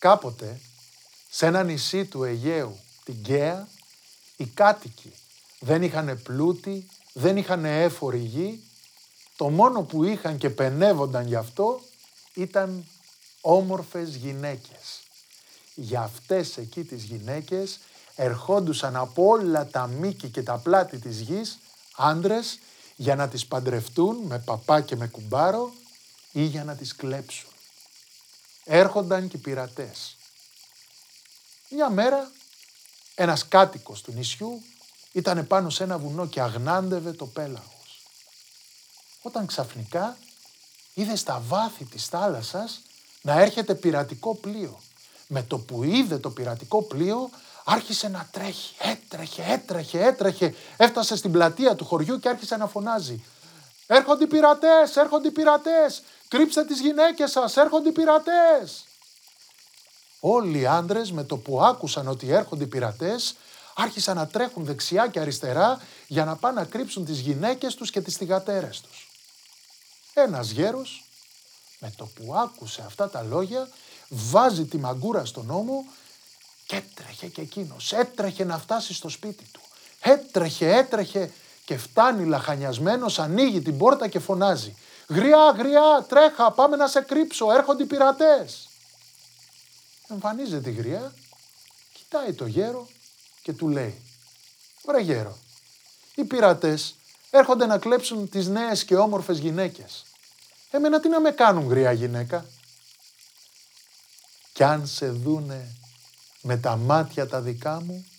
Κάποτε, σε ένα νησί του Αιγαίου, την Καία, οι κάτοικοι δεν είχαν πλούτη, δεν είχαν έφορη γη. Το μόνο που είχαν και πενεύονταν γι' αυτό ήταν όμορφες γυναίκες. Για αυτές εκεί τις γυναίκες ερχόντουσαν από όλα τα μήκη και τα πλάτη της γης άντρες για να τις παντρευτούν με παπά και με κουμπάρο ή για να τις κλέψουν. Έρχονταν και οι πειρατές. Μια μέρα ένας κάτοικος του νησιού ήταν πάνω σε ένα βουνό και αγνάντευε το πέλαγος. Όταν ξαφνικά είδε στα βάθη της θάλασσας να έρχεται πειρατικό πλοίο. Με το που είδε το πειρατικό πλοίο άρχισε να τρέχει. Έτρεχε. Έφτασε στην πλατεία του χωριού και άρχισε να φωνάζει. «Έρχονται οι πειρατές, έρχονται οι πειρατές! Κρύψτε τις γυναίκες σας, έρχονται οι πειρατές!» Όλοι οι άντρες με το που άκουσαν ότι έρχονται οι πειρατές άρχισαν να τρέχουν δεξιά και αριστερά για να πάνε να κρύψουν τις γυναίκες τους και τις θυγατέρες τους. Ένας γέρος με το που άκουσε αυτά τα λόγια βάζει τη μαγκούρα στον ώμο και έτρεχε και εκείνος. Έτρεχε να φτάσει στο σπίτι του. Έτρεχε και φτάνει λαχανιασμένος, ανοίγει την πόρτα και φωνάζει. «Γριά, τρέχα, πάμε να σε κρύψω, έρχονται οι πειρατές!» Εμφανίζεται η γριά, κοιτάει το γέρο και του λέει. «Ωραία γέρο, οι πειρατές έρχονται να κλέψουν τις νέες και όμορφες γυναίκες. Εμένα τι να με κάνουν, γριά γυναίκα?» «Κι αν σε δούνε με τα μάτια τα δικά μου,